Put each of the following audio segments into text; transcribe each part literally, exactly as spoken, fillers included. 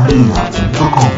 cabina punto com.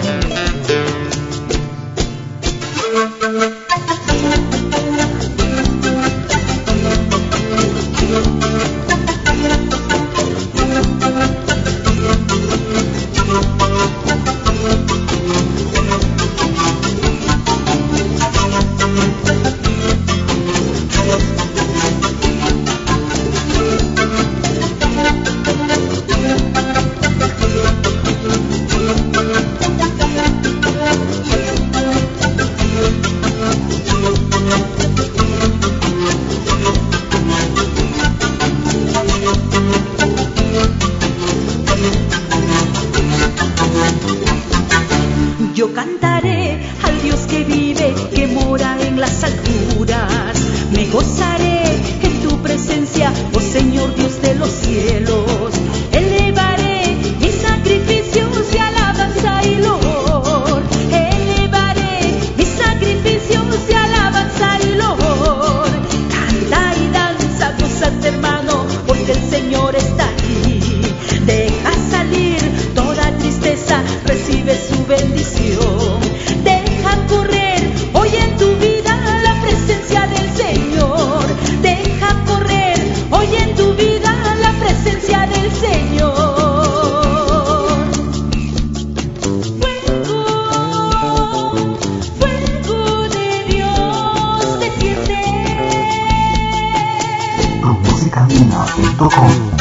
Yo cantaré al Dios que vive, que mora en las alturas. Me gozaré en tu presencia, oh Señor Dios de los cielos. Elevaré mis sacrificios de alabanza y loor. Elevaré mis sacrificios de alabanza y loor. Canta y danza, gózate hermano, porque el Señor está aquí. Deja salir toda tristeza, recibe su bendición. Deja correr hoy en tu vida la presencia del Señor. Deja correr hoy en tu vida la presencia del Señor. Fuego, fuego de Dios desciende. Música cabina punto com.